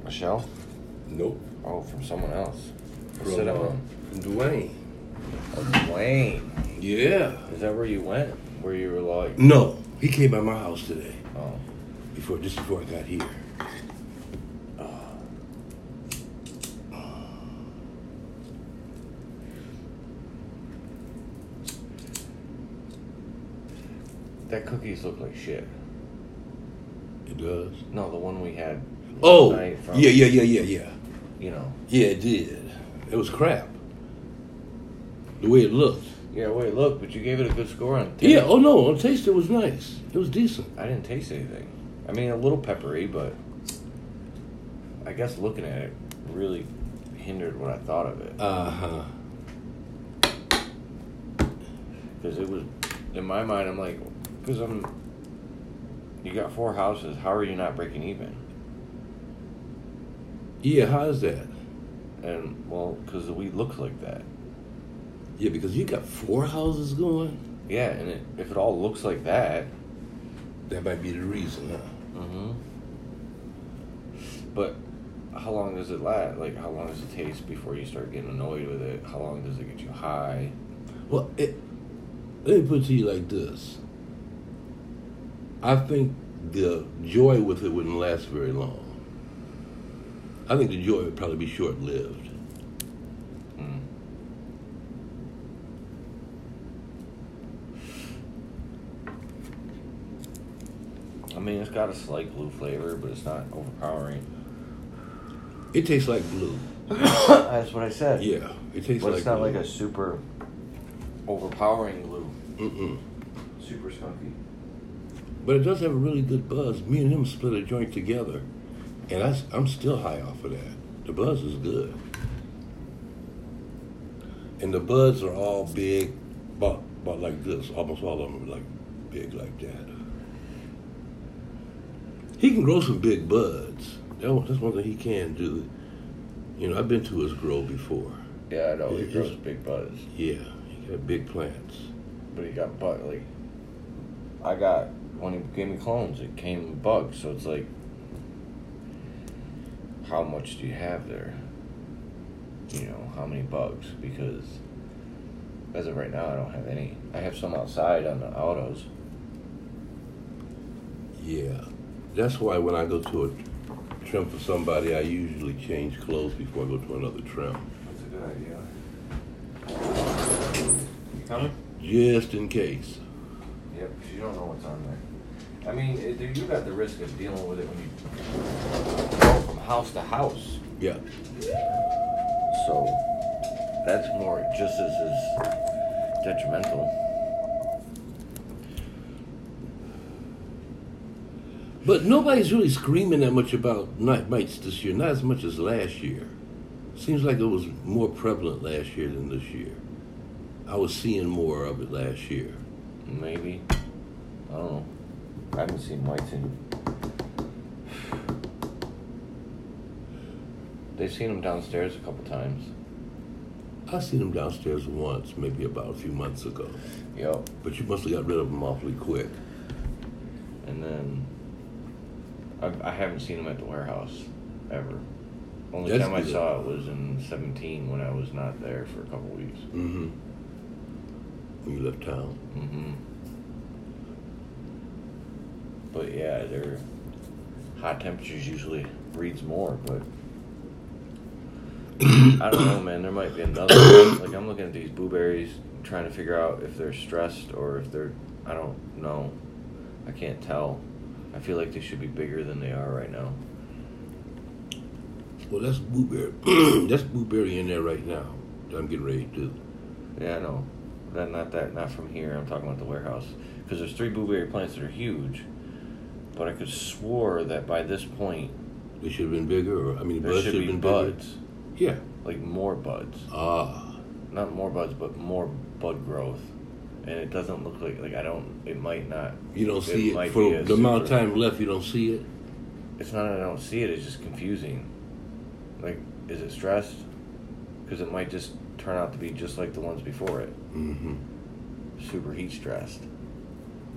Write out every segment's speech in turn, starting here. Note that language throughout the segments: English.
Michelle? Nope. Oh, from someone else. From, Sit down. Dwayne. Oh, Dwayne. Yeah. Is that where you went? Where you were like... No, he came by my house today. Oh. Just before I got here. That cookies look like shit. It does? No, the one we had Oh, night from, yeah. You know. Yeah, it did. It was crap. The way it looked. Yeah, wait, look, but you gave it a good score on taste. Yeah, oh no, on taste it was nice. It was decent. I didn't taste anything. I mean, a little peppery, but I guess looking at it really hindered what I thought of it. Uh-huh. Because it was, in my mind, I'm like, you got 4 houses, how are you not breaking even? Yeah, how is that? And, well, because the weed looks like that. Yeah, because you got 4 houses going? Yeah, and if it all looks like that... That might be the reason, huh? Mm-hmm. But how long does it last? Like, how long does it taste before you start getting annoyed with it? How long does it get you high? Well, let me put it to you like this. I think the joy with it wouldn't last very long. I think the joy would probably be short-lived. Mm. I mean, it's got a slight blue flavor, but it's not overpowering. It tastes like blue. That's what I said. Yeah, it tastes But like it's not blue. like a super overpowering blue. Mm-mm. Super skunky. But it does have a really good buzz. Me and him split a joint together, and I'm still high off of that. The buzz is good. And the buds are all big, about like this. Almost all of them are like big like that. He can grow some big buds. That's one thing he can do. You know, I've been to his grow before. Yeah, I know. He It's- grows big buds. Yeah, he got big plants. But he got when he gave me clones, it came with bugs. So it's like, how much do you have there? You know, how many bugs? Because as of right now, I don't have any. I have some outside on the autos. Yeah, that's why when I go to a trim for somebody, I usually change clothes before I go to another trim. That's a good idea. You coming? Just in case. Yep, because you don't know what's on there. I mean, you got the risk of dealing with it when you go from house to house. Yeah. So that's more just as detrimental. But nobody's really screaming that much about night mites this year, not as much as last year. Seems like it was more prevalent last year than this year. I was seeing more of it last year. Maybe. I don't know. I haven't seen mites in. They've seen them downstairs a couple times. I seen them downstairs once, maybe about a few months ago. Yep. But you must have got rid of them awfully quick. And then I haven't seen them at the warehouse ever. Only That's time I good. saw it was in 17 when I was not there for a couple weeks. Mm-hmm. When you left town. Mm-hmm. But yeah, they're hot temperatures usually breeds more, but I don't know, man. There might be another one. Like, I'm looking at these blueberries, trying to figure out if they're stressed or if they're, I don't know. I can't tell. I feel like they should be bigger than they are right now. Well, that's blueberry. That's blueberry in there right now that I'm getting ready to do. Yeah, I know. Not from here. I'm talking about the warehouse. Because there's 3 blueberry plants that are huge. But I could swore that by this point, They should have been bigger, or, I mean, the there buds should should be have been bigger. buds. Yeah. Like more buds. Ah. Not more buds, but more bud growth. And it doesn't look it might not. You don't see it might for be a the amount of super- time left. You don't see it. It's not that I don't see it, it's just confusing. Like, is it stressed? Because it might just turn out to be just like the ones before it. Mm-hmm. Super heat stressed.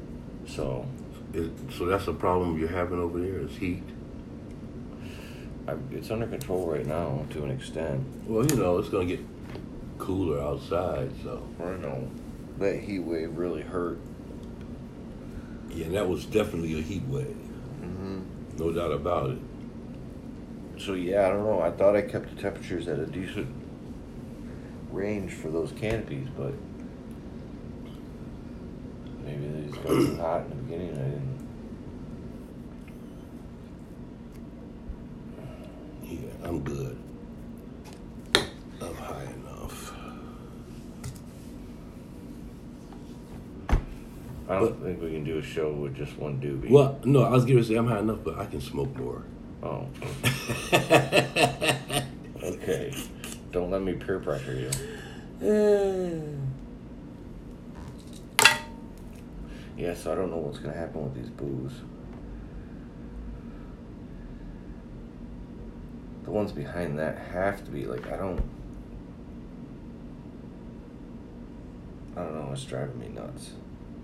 So, So that's a problem you're having over there is heat. It's under control right now to an extent. Well, it's going to get cooler outside, so. I know. That heat wave really hurt. Yeah, and that was definitely a heat wave. Mm-hmm. No doubt about it. So, yeah, I don't know. I thought I kept the temperatures at a decent range for those canopies, but maybe they just got too hot in the beginning and I didn't. Yeah, I'm good. I'm high enough. I don't think we can do a show with just one doobie. Well, no, I was going to say I'm high enough, but I can smoke more. Oh. Okay. Don't let me peer pressure you. Yeah, so I don't know what's going to happen with these booze. The ones behind that have to be, like, I don't know, it's driving me nuts.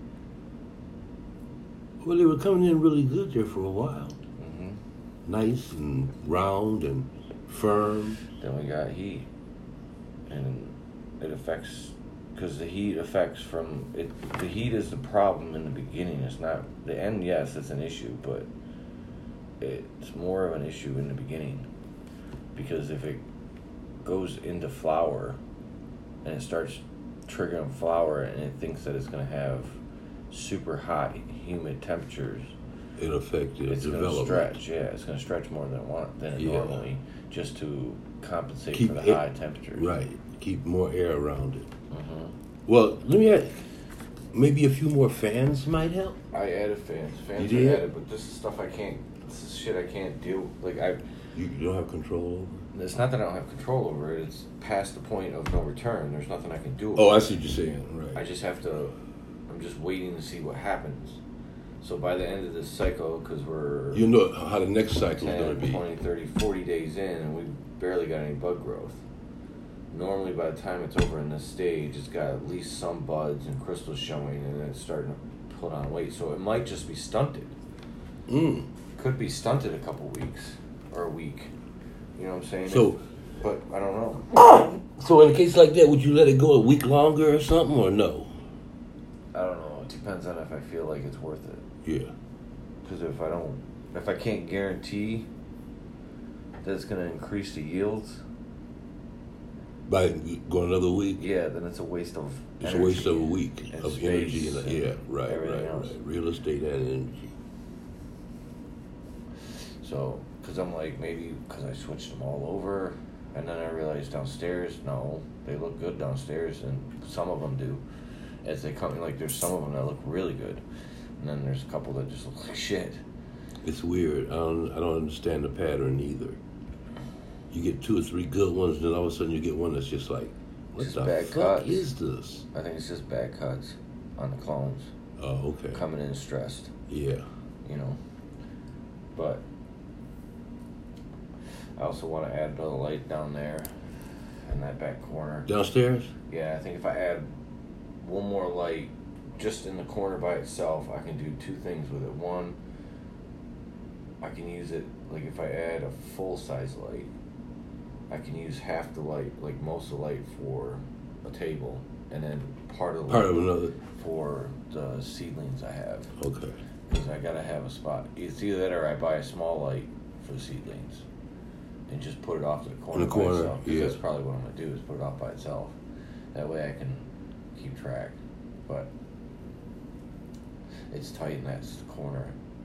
Well, they were coming in really good there for a while. Mm-hmm. Nice and round and firm. Then we got heat. And it affects, because the heat affects from, the heat is the problem in the beginning. It's not, the end, yes, it's an issue, but it's more of an issue in the beginning. Because if it goes into flower and it starts triggering flower and it thinks that it's going to have super hot, humid temperatures, It affected it's going to development. stretch. Yeah, it's going to stretch more than it Yeah. normally, just to compensate Keep for the it- high temperatures. Right. Keep more air around it. Mm-hmm. Well, let me ask, maybe a few more fans might help? I added fans. Fans You are did? added, but this is stuff I can't. This is shit I can't do. Like You don't have control over? it's not that I don't have control over it. It's past the point of no return. There's nothing I can do. Oh, I about see what you're saying. Right. I just have to. I'm just waiting to see what happens. So by the end of this cycle, because we're You know how the next cycle is 10, going to be. 20, 30, 40 days in, and we've barely got any bud growth. Normally, by the time it's over in this stage, it's got at least some buds and crystals showing, and then it's starting to put on weight. So it might just be stunted. Could be stunted a couple weeks or a week. You know what I'm saying? So, But I don't know. so in a case like that, would you let it go a week longer or something, or no? I don't know. It depends on if I feel like it's worth it. Yeah. Because if I can't guarantee that it's going to increase the yields, By going another week? yeah, then it's a waste of It's energy a waste of a week and of space energy. and Yeah, right. everything else. Real estate and energy. So, because I'm like, maybe because I switched them all over, and then I realized downstairs, no, they look good downstairs, and some of them do. As they come in, like, there's some of them that look really good, and then there's a couple that just look like shit. It's weird. I don't understand the pattern either. You get 2 or 3 good ones, and then all of a sudden you get one that's just like, what Just the bad fuck cuts. is this? I think it's just bad cuts on the clones. Oh, okay. Coming in stressed, Yeah. you know. But I also want to add another light down there in that back corner. Downstairs? Yeah, I think if I add one more light just in the corner by itself, I can do 2 things with it. One, I can use it, like if I add a full-size light, I can use half the light, like most of the light for a table, and then part of the Part light of another. for the seedlings I have. Okay. Because I gotta have a spot. It's either that or I buy a small light for the seedlings and just put it off to the corner, In the corner, by itself. 'Cause yeah. That's probably what I'm gonna do, is put it off by itself. That way I can keep track. But it's tight in that corner.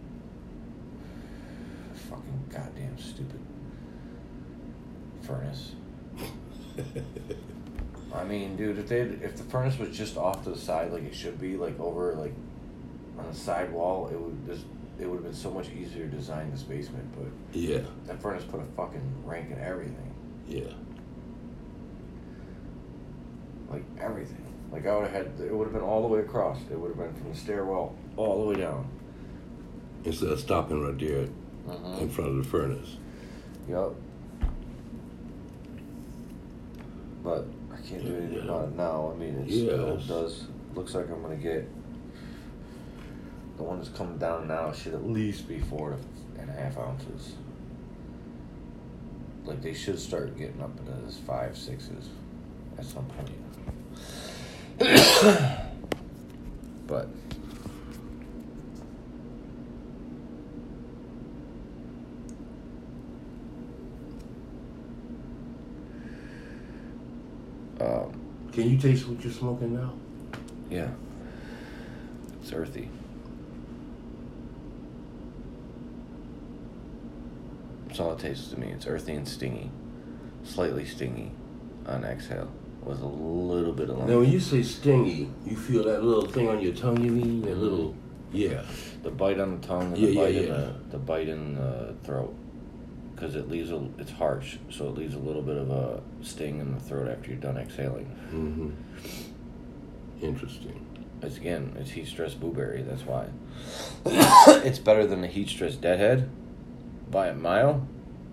Fucking goddamn stupid furnace. I mean, dude, if the furnace was just off to the side like it should be, like over like on the side wall, it would have been so much easier to design this basement. But Yeah. that furnace put a fucking rank in everything, Yeah. like everything. Like I would have had, it would have been all the way across. It would have been from the stairwell all the way down. Instead of stopping right there in front of the furnace. Yup. But I can't do anything about it now. I mean, it still does. Looks like I'm gonna get the one that's coming down now should at least be 4.5 ounces. like they should start getting up into this 5, 6s at some point. But can you taste what you're smoking now? yeah, it's earthy. That's all it tastes to me. It's earthy and stingy, slightly stingy on exhale with a little bit of lemon. Now, when you say stingy, you feel that little thing on your tongue, you mean? That little, yeah. The bite on the tongue and the bite in the throat. Because it's harsh, so it leaves a little bit of a sting in the throat after you're done exhaling. Mm-hmm. Interesting. It's heat stress blueberry, that's why. It's better than the heat stress deadhead by a mile,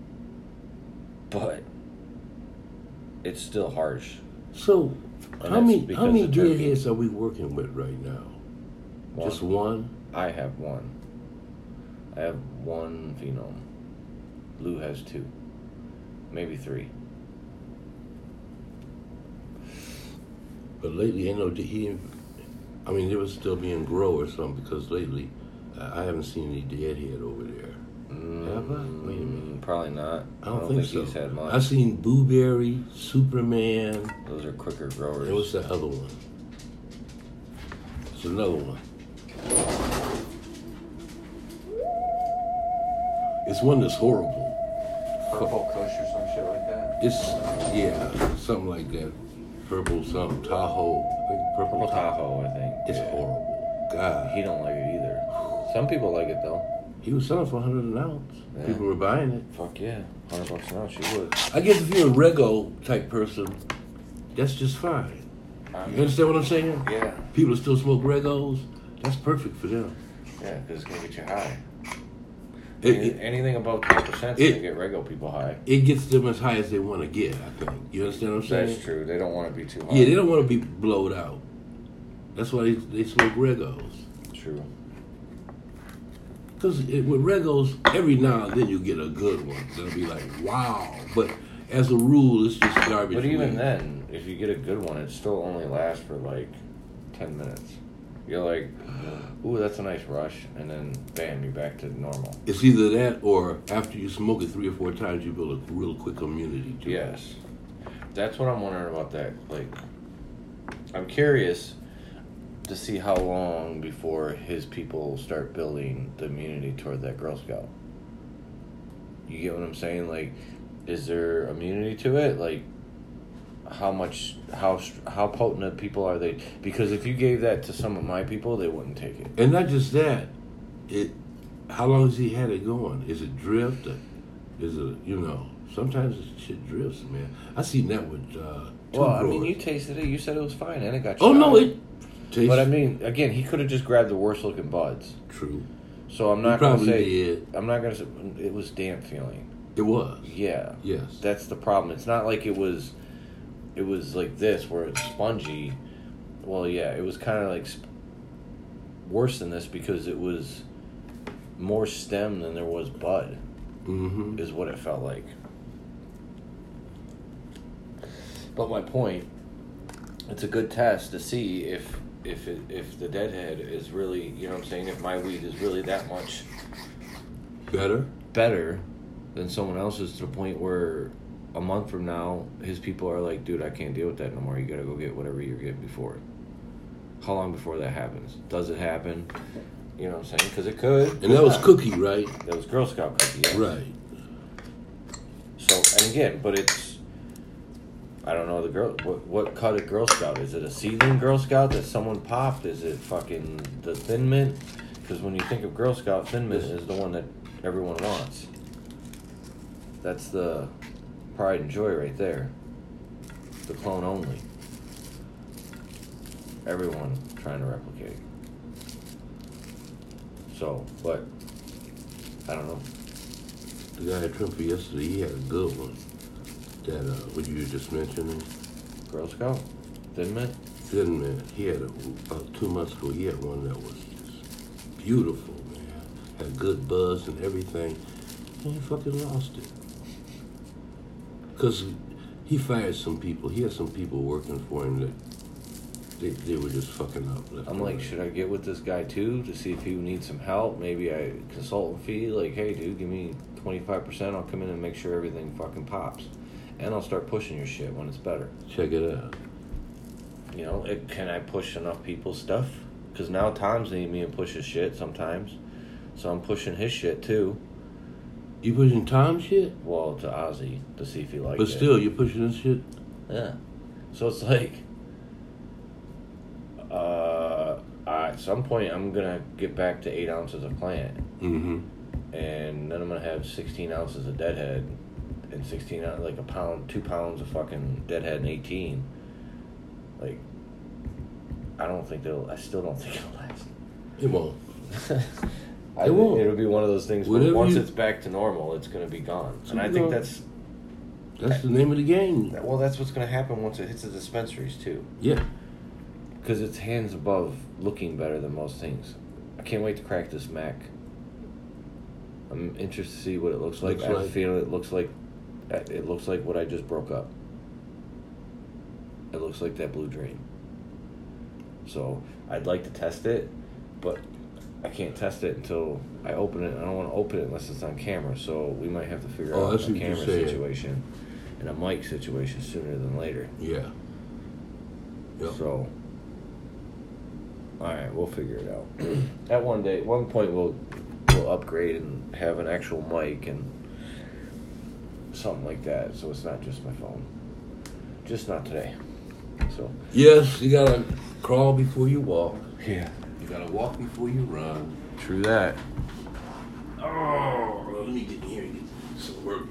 but it's still harsh. So, And how that's many because the turkey. deadheads are we working with right now? One. Just one? I have one. I have one phenome. Lou has 2. Maybe 3. But lately, I know there was still being grow or something, because lately I haven't seen any deadhead over there. Have I? Wait a minute. Probably not. I don't think so. He's had much. I've seen Blueberry, Superman. Those are quicker growers. And what's the other one? It's another one. It's one that's horrible. Purple Kush or some shit like that. It's, something like that. Purple something, Tahoe. I think Purple Tahoe, I think. It's horrible. God. He don't like it either. Some people like it though. He was selling for $100 an ounce. Yeah. People were buying it. Fuck yeah. $100 an ounce, you would. I guess if you're a Rego type person, that's just fine. You understand what I'm saying? Yeah. People that still smoke Regos, that's perfect for them. Yeah, because it's going to get you high. Anything above 10% is going to get Rego people high. It gets them as high as they want to get, I think. You understand what I'm saying? That's true. They don't want to be too high. Yeah, they don't want to be blowed out. That's why they smoke Regos. True. Because with Regos, every now and then you get a good one. That'll be like, wow. But as a rule, it's just garbage. But even then, if you get a good one, it still only lasts for like 10 minutes. You're like, ooh, that's a nice rush. And then, bam, you're back to normal. It's either that or after you smoke it 3 or 4 times, you build a real quick immunity to it. Yes. That's what I'm wondering about that. Like, I'm curious to see how long before his people start building the immunity toward that Girl Scout. You get what I'm saying? Like, is there immunity to it? Like, how potent of people are they? Because if you gave that to some of my people, they wouldn't take it. And not just that, how long has he had it going? Is it drift? Is it, sometimes shit drifts, man. I seen that with you tasted it. You said it was fine, and it got you. Oh, no, out. it tastes... But I mean, again, he could have just grabbed the worst looking buds. True. So I'm not going to say... did. I'm not going to say... It was damp feeling. It was. Yeah. Yes. That's the problem. It's not like it was like this, where it's spongy. Well, yeah, it was kind of like worse than this because it was more stem than there was bud, is what it felt like. But my point, it's a good test to see if the deadhead is really, you know what I'm saying, if my weed is really that much better than someone else's, to the point where a month from now his people are like, dude, I can't deal with that no more, you gotta go get whatever you're getting before it. How long before that happens? Does it happen? You know what I'm saying? Because it could. And that was Cookie, right? That was Girl Scout Cookie, yes. Right. So, and again, but it's, I don't know, what cut of Girl Scout? Is it a seedling Girl Scout that someone popped? Is it fucking the Thin Mint? Because when you think of Girl Scout, Thin Mint is the one that everyone wants. That's the pride and joy right there. The clone only. Everyone trying to replicate. So, but I don't know. The guy at Trump yesterday, he had a good one. That what you were just mentioning. Girl Scout? Thin Mint? Thin Mint. He had about 2 months ago. He had one that was just beautiful, man. Had good buzz and everything. And he fucking lost it. Because he fired some people. He had some people working for him that they were just fucking up. I'm like, should I get with this guy too to see if he needs some help? Maybe I consultant fee. Like, hey, dude, give me 25%. I'll come in and make sure everything fucking pops, and I'll start pushing your shit when it's better. Check it out. You know, can I push enough people's stuff? Because now Tom's need me to push his shit sometimes, so I'm pushing his shit too. You pushing Tom's shit? Well, to Ozzy to see if he likes it. But still, you're pushing his shit. Yeah. So it's like, at some point, I'm gonna get back to 8 ounces of plant, Mm-hmm. and then I'm gonna have 16 ounces of deadhead, and 16 like a pound, 2 pounds of fucking deadhead, and 18. Like, I still don't think it'll last. It won't. It won't. It'll be one of those things where once it's back to normal, it's going to be gone. And I think that's the name of the game. Well, that's what's going to happen once it hits the dispensaries, too. Yeah. Because it's hands above looking better than most things. I can't wait to crack this Mac. I'm interested to see what it looks like. I feel it looks like what I just broke up. It looks like that Blue Dream. So I'd like to test it, but I can't test it until I open it. I don't want to open it unless it's on camera. So we might have to figure out a camera situation and a mic situation sooner than later. Yeah. Yep. So, all right, we'll figure it out. At one point, we'll upgrade and have an actual mic and something like that. So it's not just my phone. Just not today. So. Yes, you gotta crawl before you walk. Yeah. You gotta walk before you run. True that. Oh, let me get in here and get some work